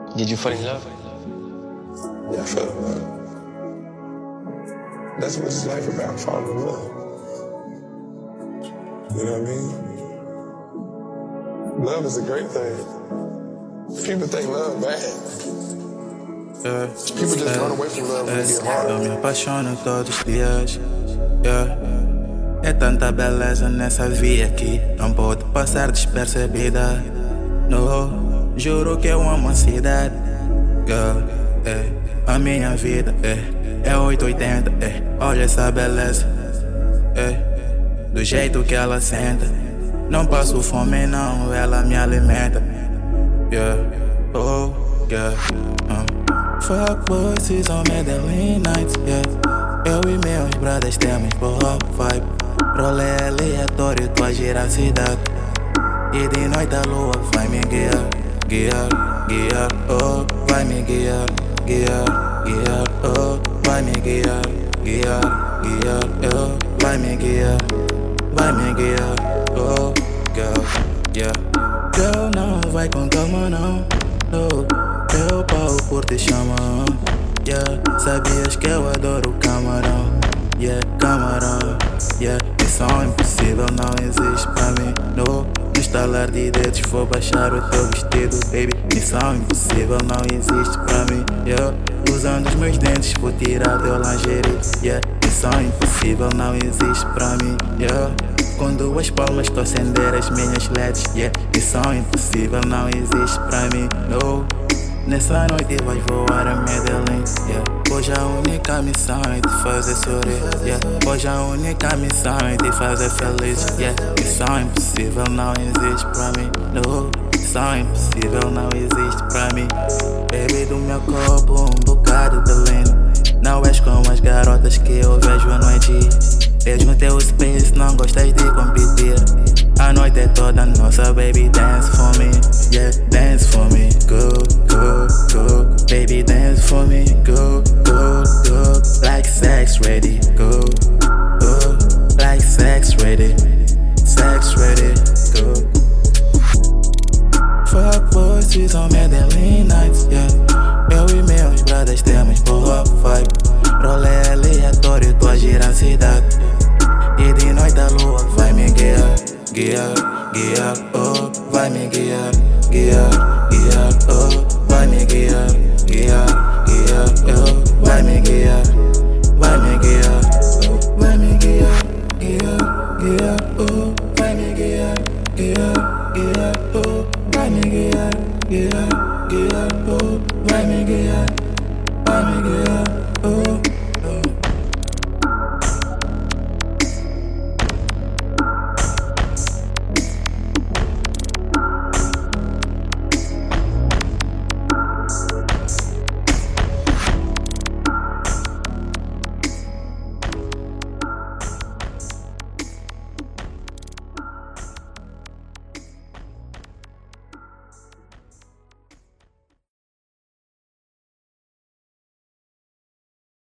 Did you fall in love? Yeah, I fell in love. That's what it's life about, falling in love. You know what I mean? Love is a great thing. People think love bad. People just run away from love when it get hard. Eu me apaixono todos os dias. É tanta beleza nessa via que não pode passar despercebida. No, juro que eu amo a cidade. A minha vida é 880. Olha essa beleza. Do jeito que ela senta. Não passo fome não, ela me alimenta. Fuck boys, on Medellín nights, Eu e meus brothers temos boa vibe. Rolê aleatório, tô a girar a cidade. E de noite a lua vai me guiar, oh, vai me guiar, oh, vai me guiar, oh, vai me guiar, oh, girl, Girl, não vai com calma não, oh, teu pau por te chamar, sabias que eu adoro camarão, camarão, missão impossível não existe pra mim, no estalar de dedos vou baixar o teu vestido, baby. Missão impossível não existe pra mim, usando os meus dentes vou tirar teu lingerie, Missão impossível não existe pra mim, Com duas palmas tô a acender as minhas LEDs, Missão impossível não existe pra mim, no. Nessa noite vais voar a Medellín, Hoje a única missão é te fazer sorrir, Hoje a única missão é te fazer feliz, Missão impossível não existe pra mim, no. Missão impossível não existe pra mim. Baby, do meu corpo um bocado de lindo. Não és como as garotas que eu vejo à noite. És no teu space, não gostas de competir. A noite é toda nossa, baby, dance for me, dance for me, go, baby, dance for me, go, like sex ready, go, like sex ready, go. Fuck boys, on Medellín nights, Eu e meus brothers temos boa vibe. Rolê aleatório, tô a girar a cidade. E de noite a lua vai me guiar, oh, vai me guiar, oh, vai me guiar, oh, vai me guiar, oh, vai me guiar, oh, vai me guiar, oh, vai me guiar, oh, vai me guiar, oh,